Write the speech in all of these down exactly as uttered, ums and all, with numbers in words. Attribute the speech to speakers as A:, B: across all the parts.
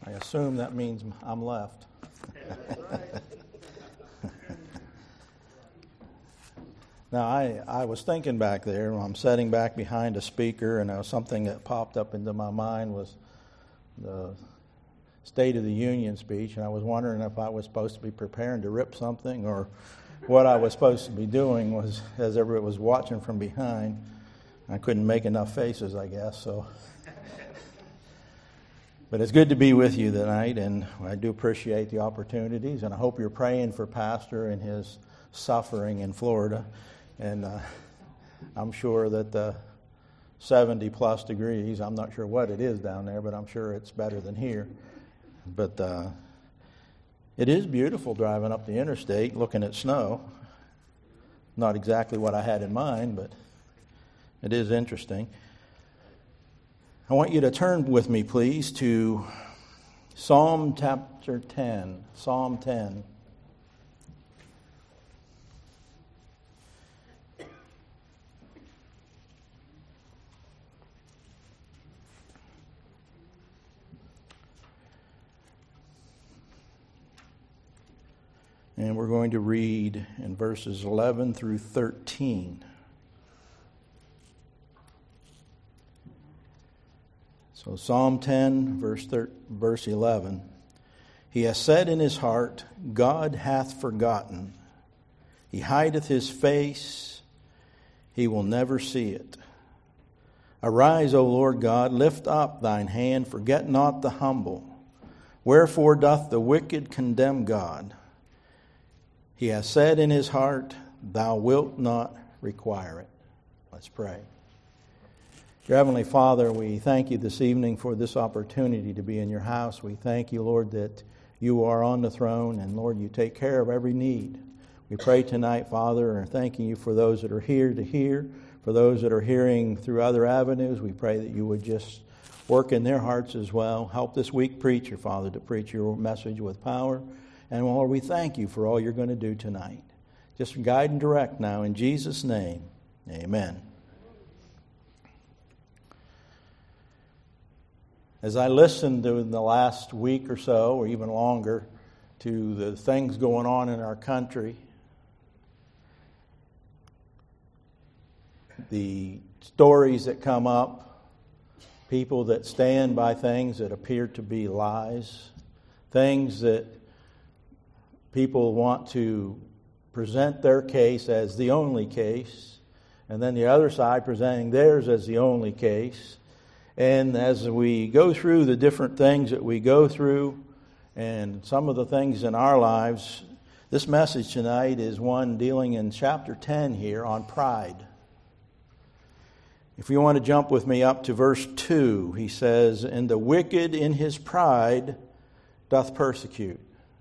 A: I assume that means I'm left. Now, I, I was thinking back there, I'm sitting back behind a speaker, and there was something that popped up into my mind was the State of the Union speech, and I was wondering if I was supposed to be preparing to rip something, or what I was supposed to be doing was, as everybody was watching from behind, I couldn't make enough faces, I guess, so... But it's good to be with you tonight, and I do appreciate the opportunities, and I hope you're praying for Pastor and his suffering in Florida. And uh, I'm sure that the seventy plus degrees, I'm not sure what it is down there, but I'm sure it's better than here. But uh, it is beautiful driving up the interstate looking at snow. Not exactly what I had in mind, but it is interesting. I want you to turn with me, please, to Psalm chapter ten. Psalm ten. And we're going to read in verses eleven through thirteen. So Psalm ten, verse thir- verse eleven. He has said in his heart, God hath forgotten. He hideth his face, he will never see it. Arise, O Lord God, lift up thine hand, forget not the humble. Wherefore doth the wicked condemn God? He has said in his heart, thou wilt not require it. Let's pray. Dear Heavenly Father, we thank you this evening for this opportunity to be in your house. We thank you, Lord, that you are on the throne, and Lord, you take care of every need. We pray tonight, Father, and thanking you for those that are here to hear, for those that are hearing through other avenues. We pray that you would just work in their hearts as well. Help this weak preacher, Father, to preach your message with power. And Lord, we thank you for all you're going to do tonight. Just guide and direct now in Jesus' name. Amen. As I listened in the last week or so, or even longer, to the things going on in our country, the stories that come up, people that stand by things that appear to be lies, things that people want to present their case as the only case, and then the other side presenting theirs as the only case. And as we go through the different things that we go through and some of the things in our lives, this message tonight is one dealing in chapter ten here on pride. If you want to jump with me up to verse two, he says, and the wicked in his pride doth persecute.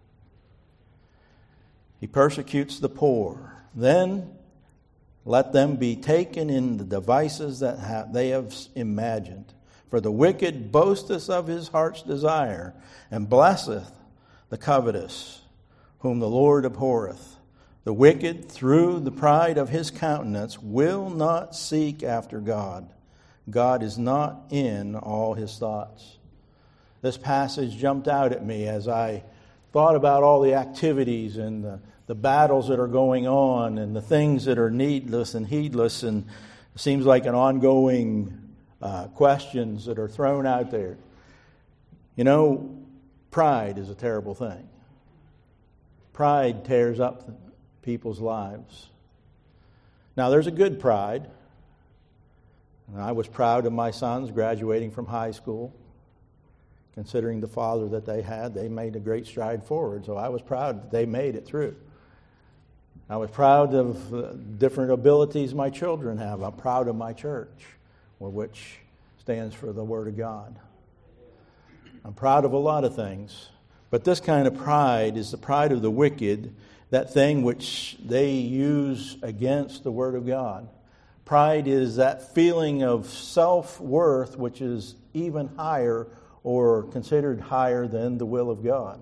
A: He persecutes the poor. Then let them be taken in the devices that have, they have imagined. For the wicked boasteth of his heart's desire, and blesseth the covetous, whom the Lord abhorreth. The wicked, through the pride of his countenance, will not seek after God. God is not in all his thoughts. This passage jumped out at me as I thought about all the activities and the, the battles that are going on and the things that are needless and heedless, and it seems like an ongoing Uh, questions that are thrown out there. You know, pride is a terrible thing. Pride tears up people's lives. Now, there's a good pride. And I was proud of my sons graduating from high school. Considering the father that they had, they made a great stride forward. So I was proud that they made it through. I was proud of uh, different abilities my children have. I'm proud of my church, which stands for the Word of God. I'm proud of a lot of things, but this kind of pride is the pride of the wicked, that thing which they use against the Word of God. Pride is that feeling of self-worth which is even higher or considered higher than the will of God.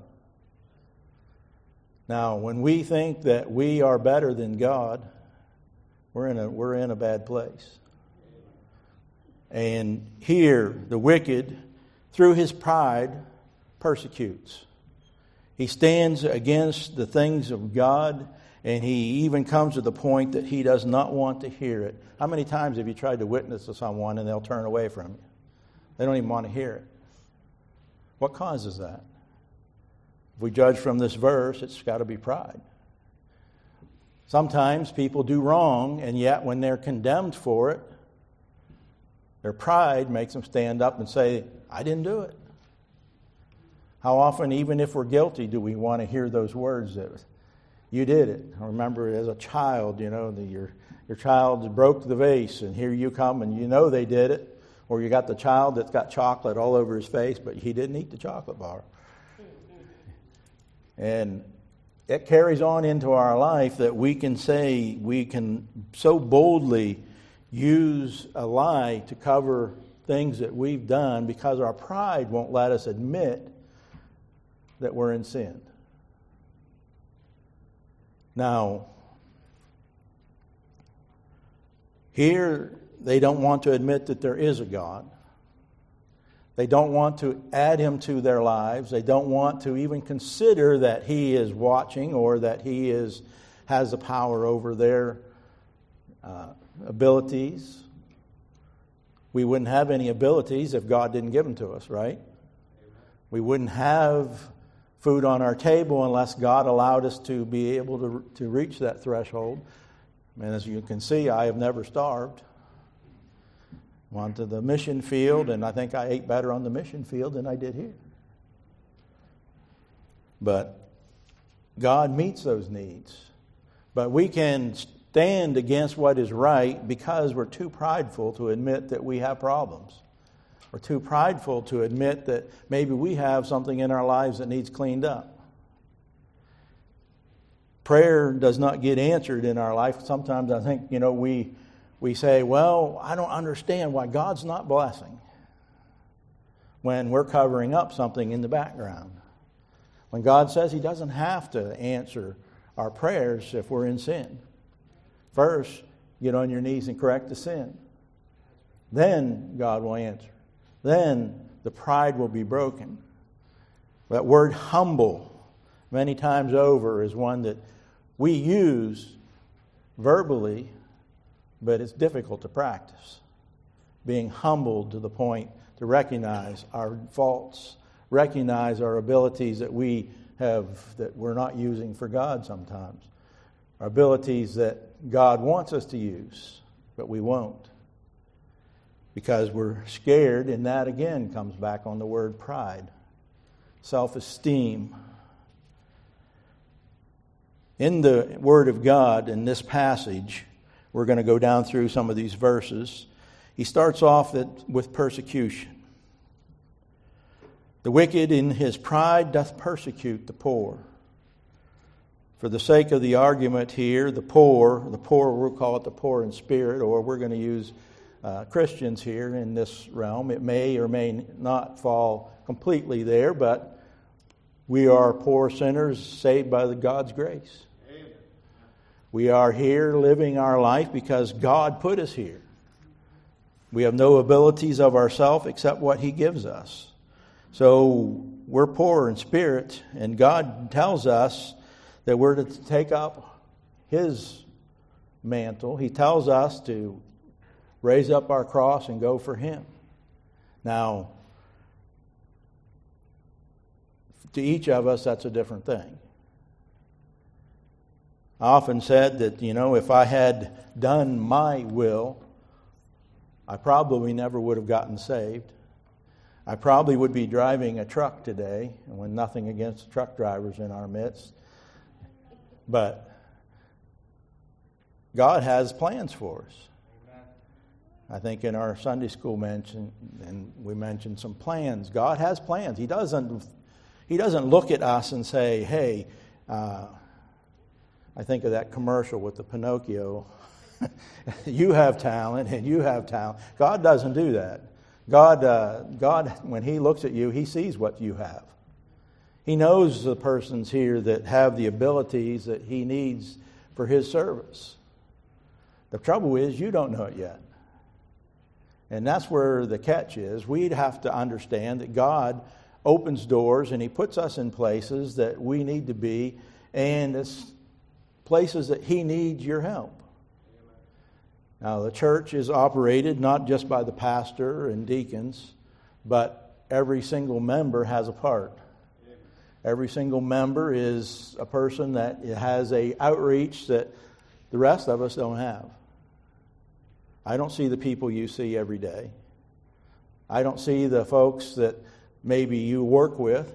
A: Now, when we think that we are better than God, we're in a we're in a bad place. And here, the wicked, through his pride, persecutes. He stands against the things of God, and he even comes to the point that he does not want to hear it. How many times have you tried to witness to someone and they'll turn away from you? They don't even want to hear it. What causes that? If we judge from this verse, it's got to be pride. Sometimes people do wrong, and yet when they're condemned for it, their pride makes them stand up and say, I didn't do it. How often, even if we're guilty, do we want to hear those words that you did it? I remember as a child, you know, the, your your child broke the vase, and here you come, and you know they did it. Or you got the child that's got chocolate all over his face, but he didn't eat the chocolate bar. And it carries on into our life that we can say, we can so boldly use a lie to cover things that we've done because our pride won't let us admit that we're in sin. Now, here they don't want to admit that there is a God. They don't want to add Him to their lives. They don't want to even consider that He is watching or that He is has the power over their uh, abilities. We wouldn't have any abilities if God didn't give them to us, right? We wouldn't have food on our table unless God allowed us to be able to, to reach that threshold. And as you can see, I have never starved. Went to the mission field, and I think I ate better on the mission field than I did here. But God meets those needs. But we can stand against what is right because we're too prideful to admit that we have problems. We're too prideful to admit that maybe we have something in our lives that needs cleaned up. Prayer does not get answered in our life. Sometimes I think, you know, we we say, well, I don't understand why God's not blessing when we're covering up something in the background. When God says He doesn't have to answer our prayers if we're in sin. First, get on your knees and correct the sin. Then God will answer. Then the pride will be broken. That word humble, many times over, is one that we use verbally, but it's difficult to practice. Being humbled to the point to recognize our faults, recognize our abilities that we have, that we're not using for God sometimes. Our abilities that God wants us to use, but we won't. Because we're scared, and that again comes back on the word pride. Self-esteem. In the Word of God, in this passage, we're going to go down through some of these verses. He starts off with persecution. The wicked in his pride doth persecute the poor. For the sake of the argument here, the poor, the poor, we'll call it the poor in spirit, or we're going to use uh, Christians here in this realm. It may or may not fall completely there, but we are poor sinners saved by the God's grace. Amen. We are here living our life because God put us here. We have no abilities of ourselves except what He gives us. So we're poor in spirit, and God tells us that we're to take up His mantle. He tells us to raise up our cross and go for Him. Now, to each of us, that's a different thing. I often said that, you know, if I had done my will, I probably never would have gotten saved. I probably would be driving a truck today, and when nothing against truck drivers in our midst. But God has plans for us. Amen. I think in our Sunday school mention, and we mentioned some plans. God has plans. He doesn't. He doesn't look at us and say, "Hey," uh, I think of that commercial with the Pinocchio. You have talent, and you have talent. God doesn't do that. God, uh, God, when He looks at you, He sees what you have. He knows the persons here that have the abilities that He needs for His service. The trouble is, you don't know it yet. And that's where the catch is. We'd have to understand that God opens doors and He puts us in places that we need to be, and it's places that He needs your help. Now, the church is operated not just by the pastor and deacons, but every single member has a part. Every single member is a person that has a outreach that the rest of us don't have. I don't see the people you see every day. I don't see the folks that maybe you work with.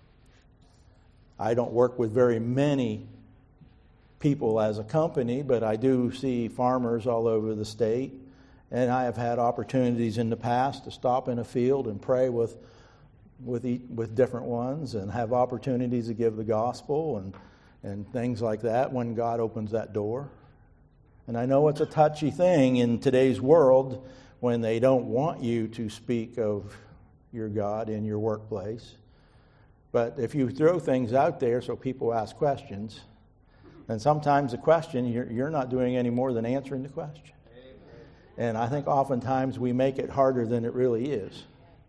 A: I don't work with very many people as a company, but I do see farmers all over the state. And I have had opportunities in the past to stop in a field and pray with with each, with different ones, and have opportunities to give the gospel and and things like that when God opens that door. And I know it's a touchy thing in today's world when they don't want you to speak of your God in your workplace. But if you throw things out there so people ask questions, then sometimes the question, you're, you're not doing any more than answering the question. And I think oftentimes we make it harder than it really is.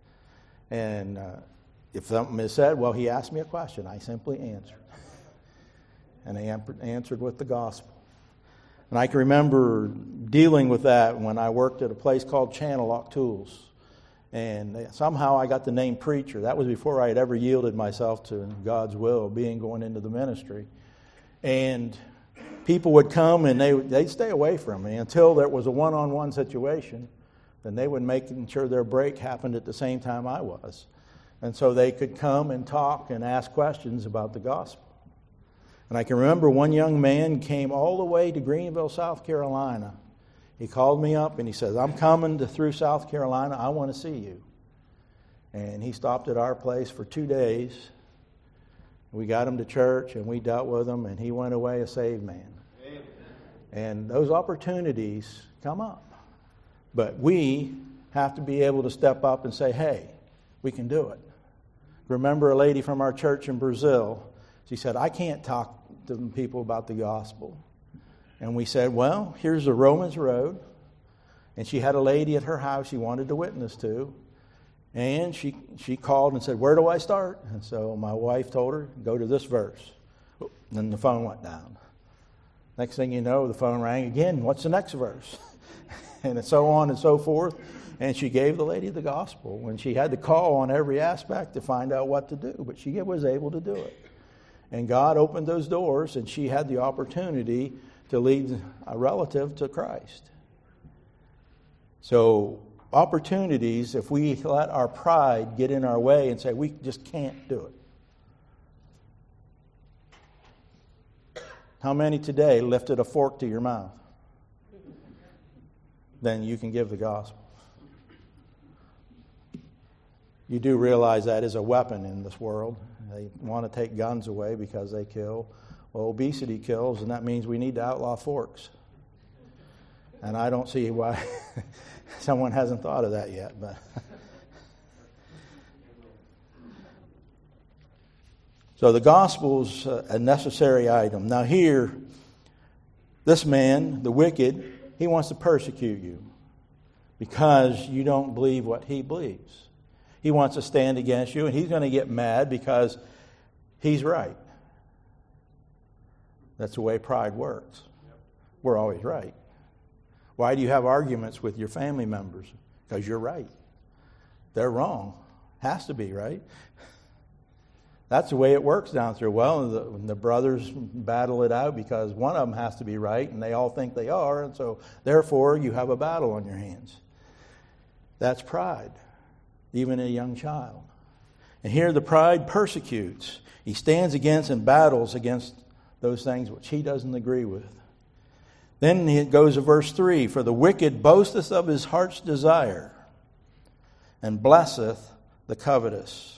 A: And uh, if something is said, well, he asked me a question, I simply answered. And I answered with the gospel. And I can remember dealing with that when I worked at a place called Channel Lock Tools. And somehow I got the name preacher. That was before I had ever yielded myself to God's will, being going into the ministry. And people would come and they, they'd stay away from me until there was a one-on-one situation. Then they would make sure their break happened at the same time I was. And so they could come and talk and ask questions about the gospel. And I can remember one young man came all the way to Greenville, South Carolina. He called me up and he says, I'm coming to, through South Carolina. I want to see you. And he stopped at our place for two days. We got him to church and we dealt with him, and he went away a saved man. Amen. And those opportunities come up. But we have to be able to step up and say, hey, we can do it. Remember a lady from our church in Brazil. She said, I can't talk to people about the gospel. And we said, well, here's the Romans Road. And she had a lady at her house she wanted to witness to. And she she called and said, where do I start? And so my wife told her, go to this verse. And then the phone went down. Next thing you know, the phone rang again. What's the next verse? And so on and so forth. And she gave the lady the gospel. And she had to call on every aspect to find out what to do. But she was able to do it. And God opened those doors, and she had the opportunity to lead a relative to Christ. So opportunities, if we let our pride get in our way and say, we just can't do it. How many today lifted a fork to your mouth? Then you can give the gospel. You do realize that is a weapon in this world. They want to take guns away because they kill. Well, obesity kills, and that means we need to outlaw forks. And I don't see why someone hasn't thought of that yet. But so the gospel's a necessary item. Now here, this man, the wicked, he wants to persecute you because you don't believe what he believes. He wants to stand against you, and he's going to get mad because he's right. That's the way pride works. We're always right. Why do you have arguments with your family members? Because you're right. They're wrong. Has to be, right? That's the way it works down through. Well, the, the brothers battle it out because one of them has to be right, and they all think they are, and so therefore you have a battle on your hands. That's pride, even in a young child. And here the pride persecutes. He stands against and battles against those things which he doesn't agree with. Then it goes to verse three, for the wicked boasteth of his heart's desire, and blesseth the covetous.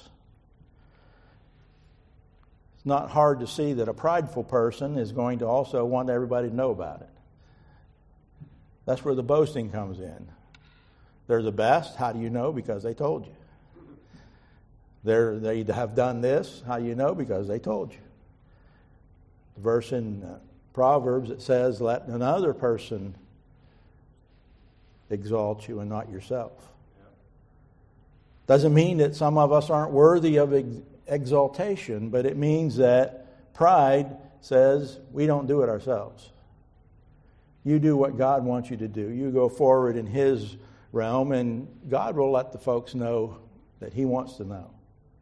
A: It's not hard to see that a prideful person is going to also want everybody to know about it. That's where the boasting comes in. They're the best. How do you know? Because they told you. They're, they have done this. How do you know? Because they told you. The verse in uh, Proverbs, it says, let another person exalt you and not yourself. Doesn't mean that some of us aren't worthy of ex- exaltation, but it means that pride says we don't do it ourselves. You do what God wants you to do. You go forward in His realm, and God will let the folks know that He wants to know.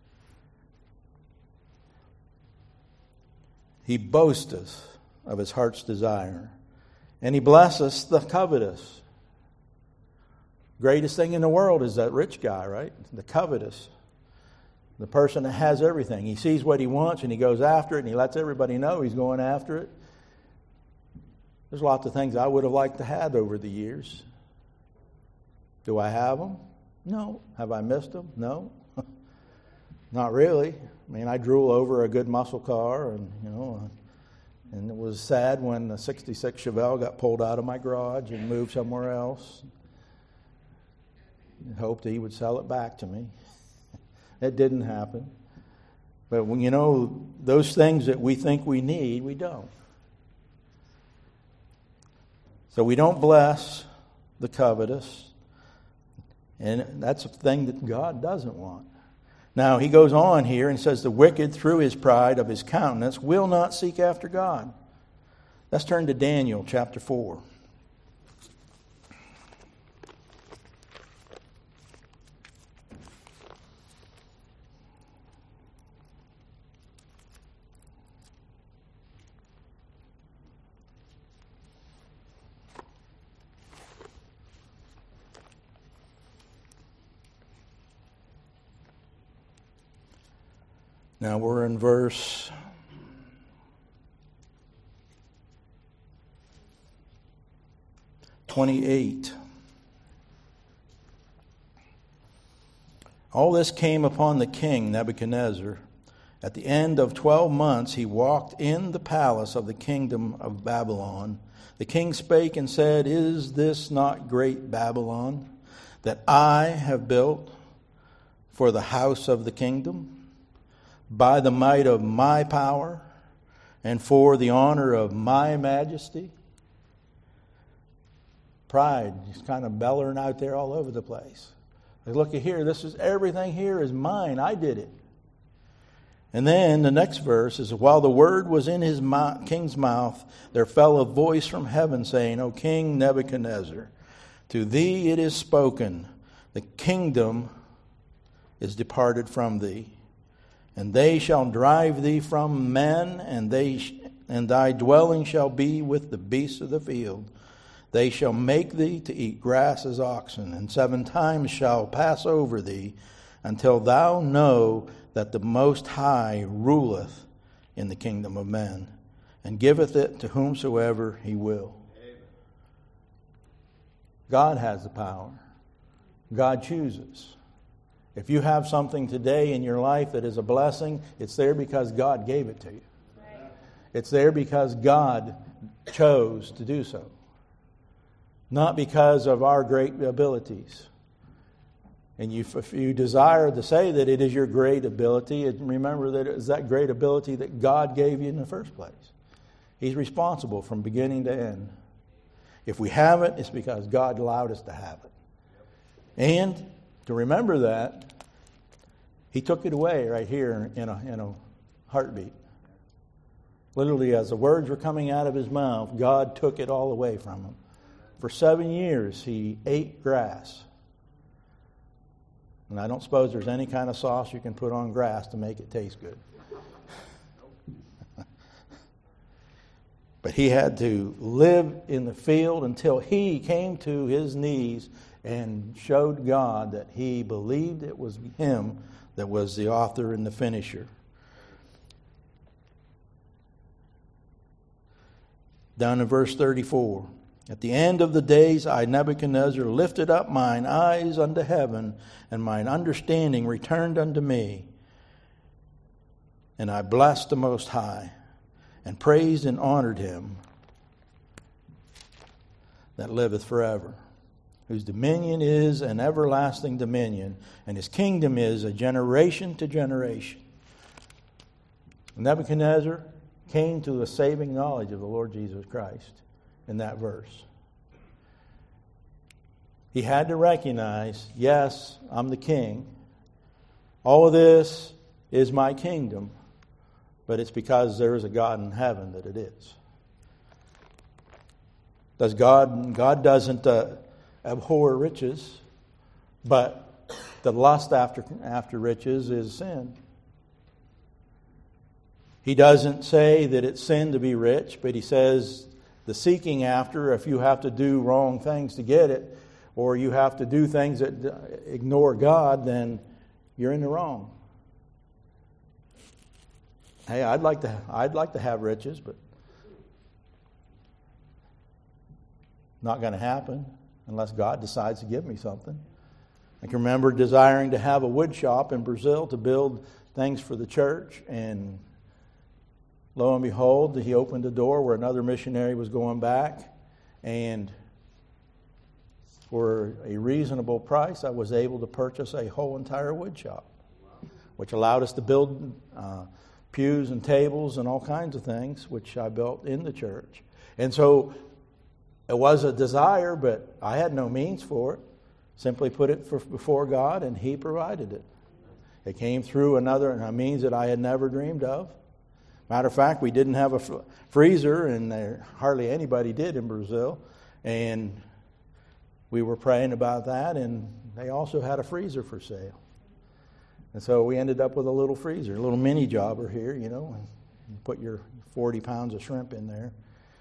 A: He boasteth of his heart's desire, and He blesseth the covetous. Greatest thing in the world is that rich guy, right? The covetous. The person that has everything. He sees what he wants and he goes after it, and he lets everybody know he's going after it. There's lots of things I would have liked to have over the years. Do I have them? No. Have I missed them? No. Not really. I mean, I drool over a good muscle car, and you know, and it was sad when the sixty-six Chevelle got pulled out of my garage and moved somewhere else. I hoped He would sell it back to me. It didn't happen. But when you know those things that we think we need, we don't. So we don't bless the covetous. And that's a thing that God doesn't want. Now, he goes on here and says, the wicked, through his pride of his countenance, will not seek after God. Let's turn to Daniel chapter four. Now we're in verse twenty-eight. All this came upon the king Nebuchadnezzar. At the end of twelve months he walked in the palace of the kingdom of Babylon. The king spake and said, Is this not great Babylon, that I have built for the house of the kingdom? By the might of my power, and for the honor of my majesty. Pride is kind of bellowing out there all over the place. Like, look at here, this is everything here is mine. I did it. And then the next verse is, while the word was in his mouth, king's mouth, there fell a voice from heaven saying, O King Nebuchadnezzar, to thee it is spoken, the kingdom is departed from thee. And they shall drive thee from men, and they sh- and thy dwelling shall be with the beasts of the field. They shall make thee to eat grass as oxen, and seven times shall pass over thee, until thou know that the Most High ruleth in the kingdom of men, and giveth it to whomsoever he will. Amen. God has the power. God chooses. If you have something today in your life that is a blessing, it's there because God gave it to you. Right. It's there because God chose to do so. Not because of our great abilities. And you, if you desire to say that it is your great ability, remember that it is that great ability that God gave you in the first place. He's responsible from beginning to end. If we have it, it's because God allowed us to have it. And to remember that, He took it away right here in a, in a heartbeat. Literally, as the words were coming out of His mouth, God took it all away from Him. For seven years, He ate grass. And I don't suppose there's any kind of sauce you can put on grass to make it taste good. But He had to live in the field until He came to His knees and showed God that He believed it was Him that was the author and the finisher. Down in verse thirty-four. At the end of the days I, Nebuchadnezzar, lifted up mine eyes unto heaven, and mine understanding returned unto me. And I blessed the Most High, and praised and honored Him that liveth forever, whose dominion is an everlasting dominion, and His kingdom is a generation to generation. Nebuchadnezzar came to a saving knowledge of the Lord Jesus Christ in that verse. He had to recognize, yes, I'm the king, All of this is my kingdom, but it's because there is a God in heaven that it is. Does God, God doesn't uh, abhor riches, but the lust after, after riches is sin. He doesn't say that it's sin to be rich, but he says the seeking after, if you have to do wrong things to get it, or you have to do things that ignore God, then you're in the wrong. Hey, I'd like to I'd like to have riches, but not going to happen unless God decides to give me something. I can remember desiring to have a wood shop in Brazil to build things for the church, and lo and behold, he opened a door where another missionary was going back, and for a reasonable price, I was able to purchase a whole entire wood shop, which allowed us to build uh, pews and tables and all kinds of things, which I built in the church. And so it was a desire, but I had no means for it. Simply put it for, before God, and He provided it. It came through another a means that I had never dreamed of. Matter of fact, we didn't have a f- freezer, and there hardly anybody did in Brazil. And we were praying about that, and they also had a freezer for sale. And so we ended up with a little freezer, a little mini jobber here, you know, and you put your forty pounds of shrimp in there.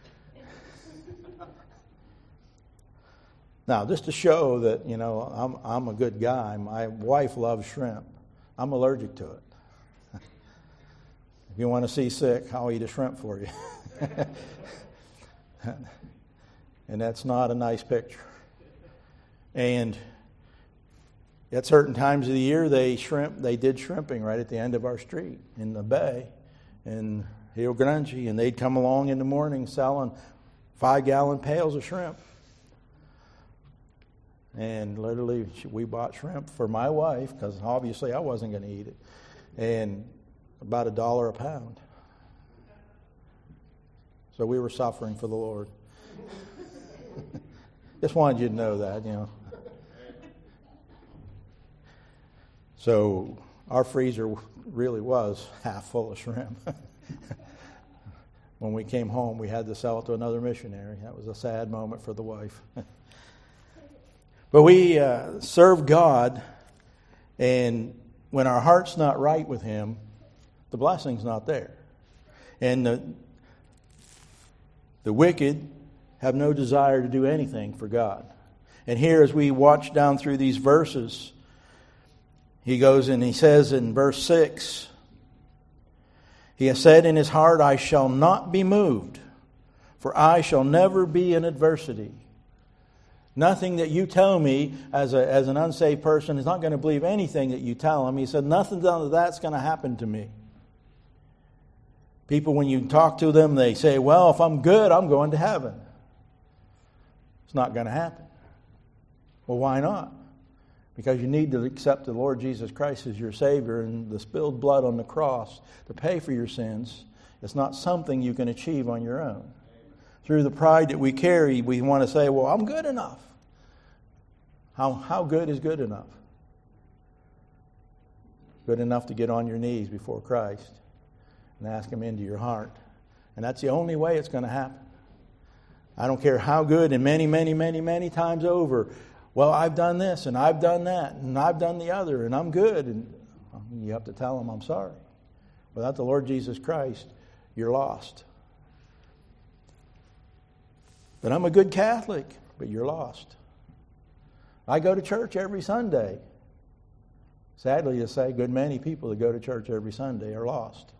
A: Now, just to show that, you know, I'm I'm a good guy, my wife loves shrimp. I'm allergic to it. If you want to see sick, I'll eat a shrimp for you. And that's not a nice picture. And at certain times of the year, they shrimp. They did shrimping right at the end of our street in the bay in Rio Grande, and they'd come along in the morning selling five-gallon pails of shrimp. And literally, we bought shrimp for my wife because obviously I wasn't going to eat it, and about a dollar a pound. So we were suffering for the Lord. Just wanted you to know that, you know. So our freezer really was half full of shrimp. When we came home, we had to sell it to another missionary. That was a sad moment for the wife. But we uh, serve God, and when our heart's not right with Him, the blessing's not there. And the, the wicked have no desire to do anything for God. And here, as we watch down through these verses, he goes and he says in verse six, he has said in his heart, I shall not be moved, for I shall never be in adversity. Nothing that you tell me as a, as an unsaved person is not going to believe anything that you tell him. He said, nothing of that's going to happen to me. People, when you talk to them, they say, well, if I'm good, I'm going to heaven. It's not going to happen. Well, why not? Because you need to accept the Lord Jesus Christ as your Savior, and the spilled blood on the cross to pay for your sins. It's not something you can achieve on your own. Through the pride that we carry, we want to say, well, I'm good enough. How, how good is good enough? Good enough to get on your knees before Christ and ask Him into your heart. And that's the only way it's going to happen. I don't care how good, and many, many, many, many times over, well, I've done this, and I've done that, and I've done the other, and I'm good. And you have to tell Him, I'm sorry. Without the Lord Jesus Christ, you're lost. But I'm a good Catholic, but you're lost. I go to church every Sunday. Sadly to say, a good many people that go to church every Sunday are lost.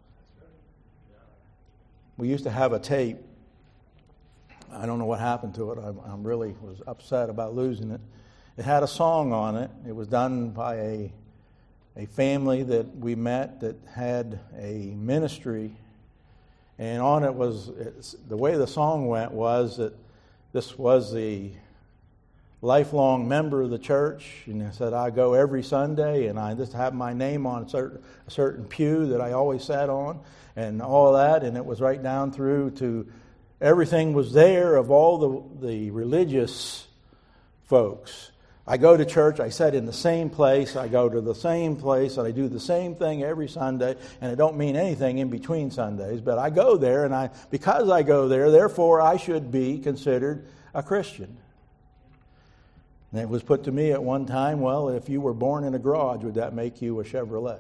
A: We used to have a tape. I don't know what happened to it. I I'm really was upset about losing it. It had a song on it. It was done by a a family that we met that had a ministry. And on it was, the way the song went was that this was the lifelong member of the church, and I said, I go every Sunday, and I just have my name on a certain, a certain pew that I always sat on, and all that, and it was right down through to everything was there of all the, the religious folks. I go to church, I sit in the same place, I go to the same place, and I do the same thing every Sunday, and it don't mean anything in between Sundays, but I go there, and I because I go there, therefore I should be considered a Christian. And it was put to me at one time, well, if you were born in a garage, would that make you a Chevrolet?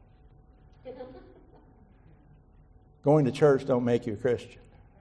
A: Going to church don't make you a Christian.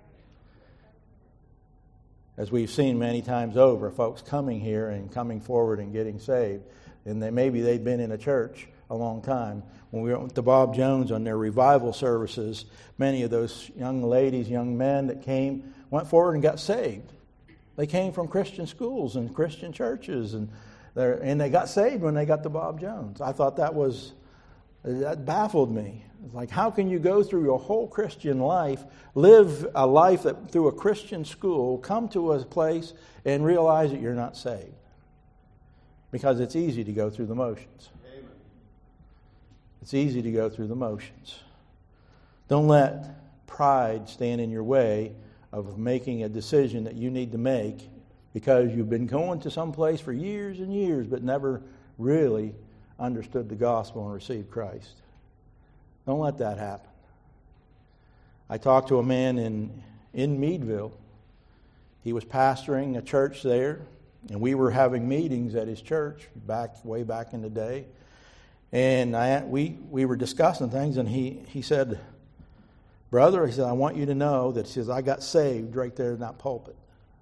A: As we've seen many times over, folks coming here and coming forward and getting saved, and they maybe they've been in a church a long time. When we went to Bob Jones on their revival services, many of those young ladies, young men that came, went forward and got saved. They came from Christian schools and Christian churches, and and they got saved when they got to Bob Jones. I thought that was, that baffled me. It's like, how can you go through your whole Christian life, live a life that through a Christian school, come to a place and realize that you're not saved? Because it's easy to go through the motions. Amen. It's easy to go through the motions. Don't let pride stand in your way of making a decision that you need to make because you've been going to some place for years and years but never really understood the gospel and received Christ. Don't let that happen. I talked to a man in, in Meadville. He was pastoring a church there, and we were having meetings at his church back way back in the day. And I, we we were discussing things, and he, he said, brother, he said, I want you to know that, he says, I got saved right there in that pulpit.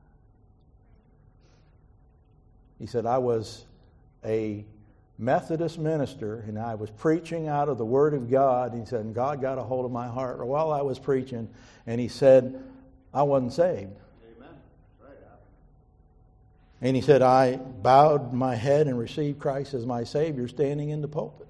A: He said, I was a Methodist minister, and I was preaching out of the Word of God. He said, and God got a hold of my heart while I was preaching, and he said, I wasn't saved. Amen. Right. And he said, I bowed my head and received Christ as my Savior standing in the pulpit.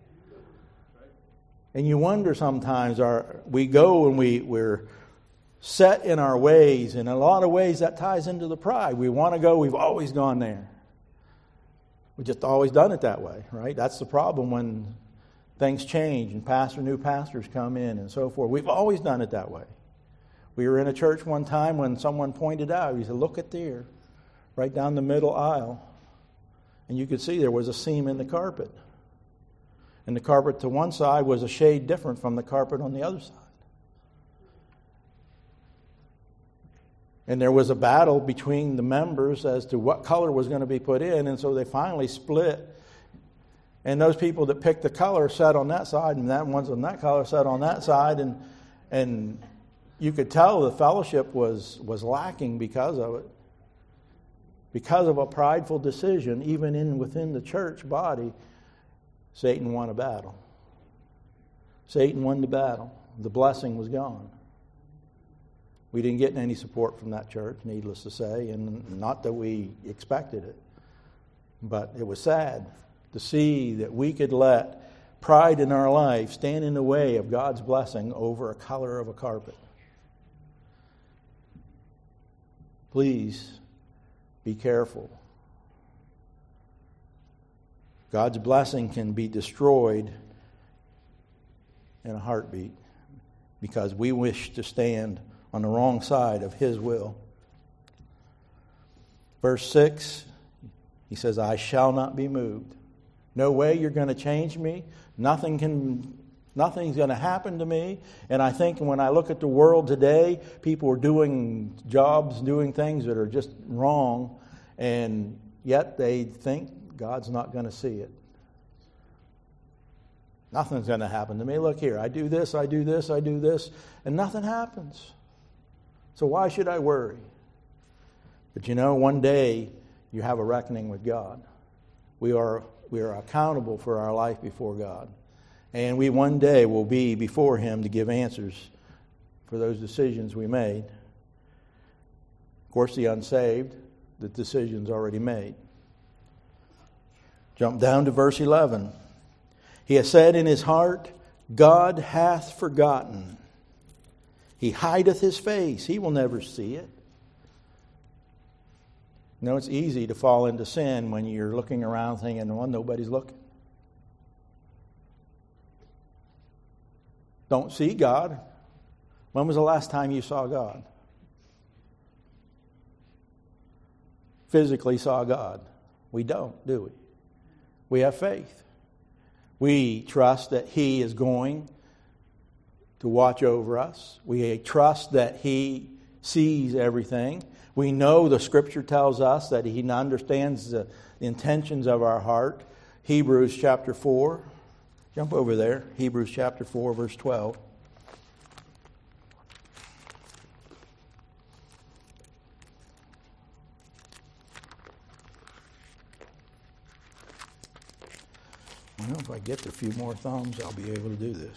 A: And you wonder sometimes, our, we go and we, we're set in our ways, and in a lot of ways that ties into the pride. We want to go, we've always gone there. We've just always done it that way, right? That's the problem when things change and pastor, new pastors come in and so forth. We've always done it that way. We were in a church one time when someone pointed out, he said, look at there, right down the middle aisle. And you could see there was a seam in the carpet. And the carpet to one side was a shade different from the carpet on the other side. And there was a battle between the members as to what color was going to be put in, and so they finally split. And those people that picked the color sat on that side, and that ones on that color sat on that side, and and you could tell the fellowship was was lacking because of it. Because of a prideful decision, even in within the church body, Satan won a battle. Satan won the battle. The blessing was gone. We didn't get any support from that church, needless to say, and not that we expected it. But it was sad to see that we could let pride in our life stand in the way of God's blessing over a color of a carpet. Please be careful. God's blessing can be destroyed in a heartbeat because we wish to stand on the wrong side of His will. Verse six, he says, I shall not be moved. No way you're going to change me. Nothing can, nothing's going to happen to me. And I think when I look at the world today, people are doing jobs, doing things that are just wrong, and yet they think God's not going to see it. Nothing's going to happen to me. Look here, I do this, I do this, I do this, and nothing happens. So why should I worry? But you know, one day you have a reckoning with God. We are we are accountable for our life before God. And we one day will be before Him to give answers for those decisions we made. Of course, the unsaved, the decision's already made. Jump down to verse eleven. He has said in his heart, God hath forgotten. He hideth his face. He will never see it. You know, it's easy to fall into sin when you're looking around thinking, well, nobody's looking. Don't see God. When was the last time you saw God? Physically saw God. We don't, do we? We have faith. We trust that He is going to watch over us. We trust that He sees everything. We know the Scripture tells us that He understands the intentions of our heart. Hebrews chapter four. Jump over there. Hebrews chapter four, verse twelve. Well, if I get a few more thumbs, I'll be able to do this.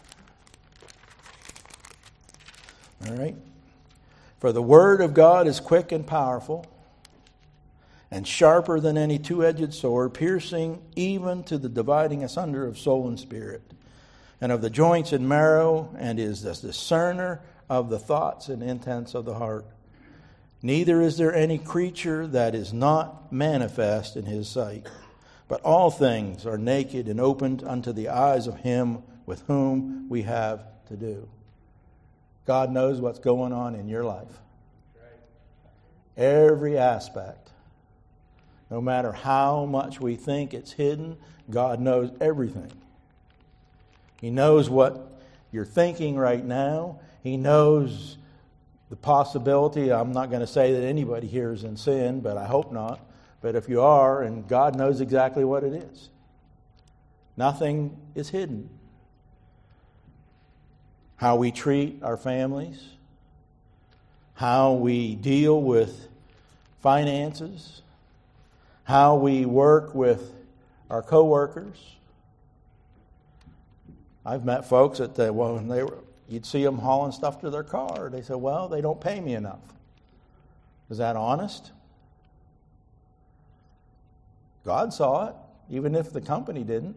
A: All right. For the word of God is quick and powerful, and sharper than any two-edged sword, piercing even to the dividing asunder of soul and spirit, and of the joints and marrow, and is the discerner of the thoughts and intents of the heart. Neither is there any creature that is not manifest in His sight, but all things are naked and opened unto the eyes of Him with whom we have to do. God knows what's going on in your life. Every aspect. No matter how much we think it's hidden, God knows everything. He knows what you're thinking right now. He knows the possibility. I'm not going to say that anybody here is in sin, but I hope not. But if you are, and God knows exactly what it is. Nothing is hidden. How we treat our families, how we deal with finances, how we work with our coworkers. I've met folks that they, well, when they were, you'd see them hauling stuff to their car. They said, "Well, they don't pay me enough." Is that honest? God saw it, even if the company didn't.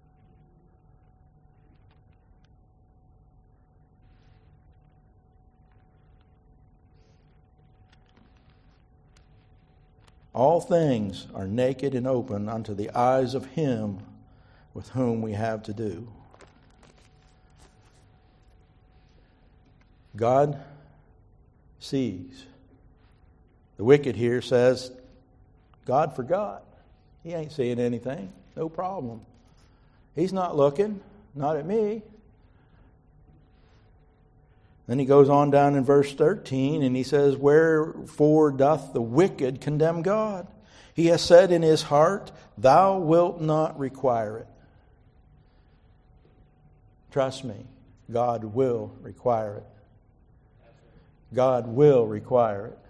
A: All things are naked and open unto the eyes of Him with whom we have to do. God sees. The wicked here says, God forgot. He ain't seeing anything. No problem. He's not looking. Not at me. Then he goes on down in verse thirteen and he says, wherefore doth the wicked condemn God? He has said in his heart, thou wilt not require it. Trust me, God will require it. God will require it.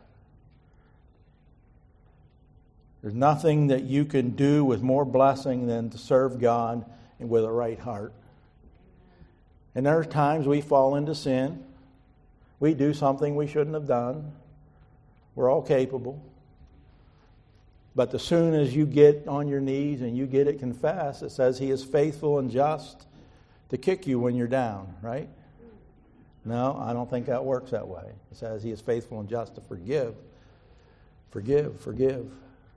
A: There's nothing that you can do with more blessing than to serve God and with a right heart. And there are times we fall into sin. We do something we shouldn't have done. We're all capable. But as soon as you get on your knees and you get it confessed, it says He is faithful and just to kick you when you're down, right? No, I don't think that works that way. It says He is faithful and just to forgive. Forgive, forgive.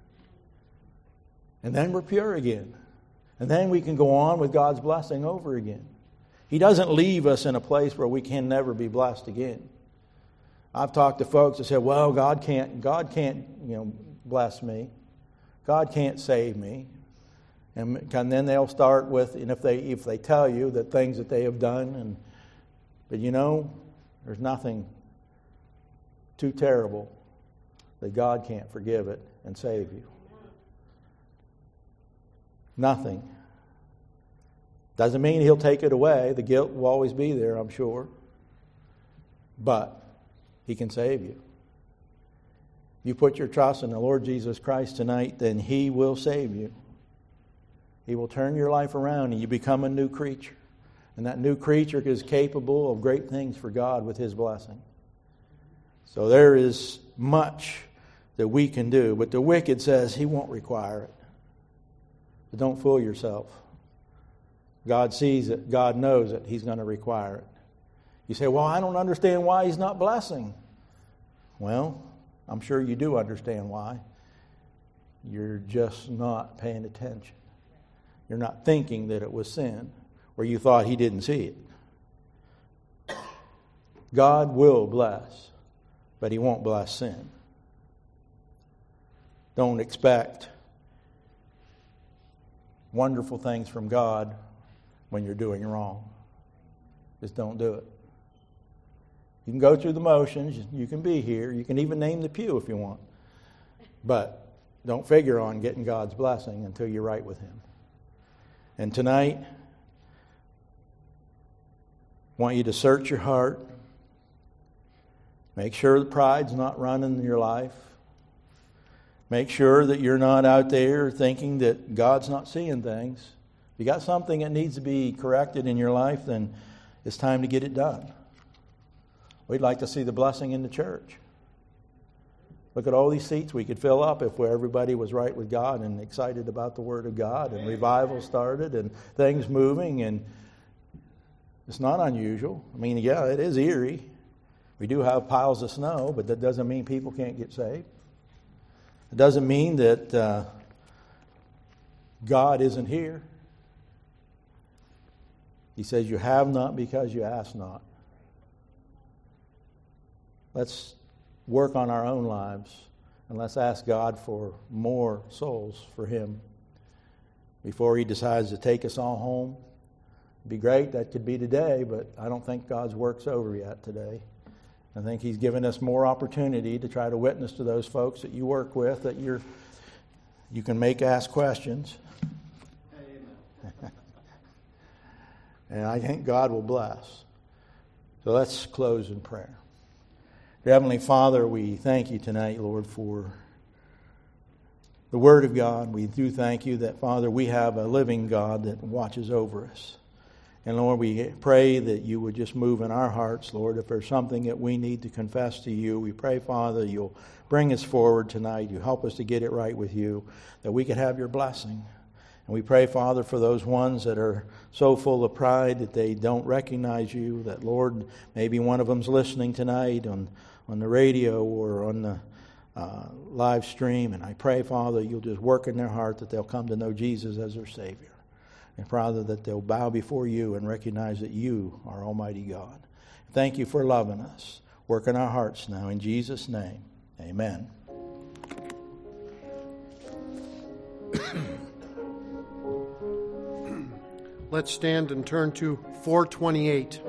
A: And then we're pure again. And then we can go on with God's blessing over again. He doesn't leave us in a place where we can never be blessed again. I've talked to folks that say, well, God can't, God can't, you know, bless me. God can't save me. And, and then they'll start with, and if they if they tell you the things that they have done, and but you know, there's nothing too terrible that God can't forgive it and save you. Nothing. Doesn't mean He'll take it away. The guilt will always be there, I'm sure. But He can save you. You put your trust in the Lord Jesus Christ tonight, then He will save you. He will turn your life around and you become a new creature. And that new creature is capable of great things for God with His blessing. So there is much that we can do. But the wicked says He won't require it. But don't fool yourself. God sees it. God knows it. He's going to require it. You say, well, I don't understand why He's not blessing. Well, I'm sure you do understand why. You're just not paying attention. You're not thinking that it was sin, or you thought He didn't see it. God will bless, but He won't bless sin. Don't expect wonderful things from God when you're doing wrong. Just don't do it. You can go through the motions. You can be here. You can even name the pew if you want. But don't figure on getting God's blessing until you're right with Him. And tonight, I want you to search your heart. Make sure the pride's not running your life. Make sure that you're not out there thinking that God's not seeing things. If you got something that needs to be corrected in your life, then it's time to get it done. We'd like to see the blessing in the church. Look at all these seats we could fill up if everybody was right with God and excited about the Word of God, and revival started and things moving, and it's not unusual. I mean, yeah, it is eerie. We do have piles of snow, but that doesn't mean people can't get saved. It doesn't mean that uh, God isn't here. He says, you have not because you ask not. Let's work on our own lives, and let's ask God for more souls for Him before He decides to take us all home. It'd be great. That could be today, but I don't think God's work's over yet today. I think He's given us more opportunity to try to witness to those folks that you work with, that you're, you can make ask questions. Amen. And I think God will bless. So let's close in prayer. Dear Heavenly Father, we thank You tonight, Lord, for the Word of God. We do thank You that, Father, we have a living God that watches over us. And Lord, we pray that You would just move in our hearts, Lord. If there's something that we need to confess to You, we pray, Father, You'll bring us forward tonight. You help us to get it right with You, that we could have Your blessing. And we pray, Father, for those ones that are so full of pride that they don't recognize You, that, Lord, maybe one of them's listening tonight on, on the radio or on the uh, live stream. And I pray, Father, You'll just work in their heart that they'll come to know Jesus as their Savior. And, Father, that they'll bow before You and recognize that You are Almighty God. Thank You for loving us. Work in our hearts now. In Jesus' name, amen.
B: Let's stand and turn to four twenty-eight.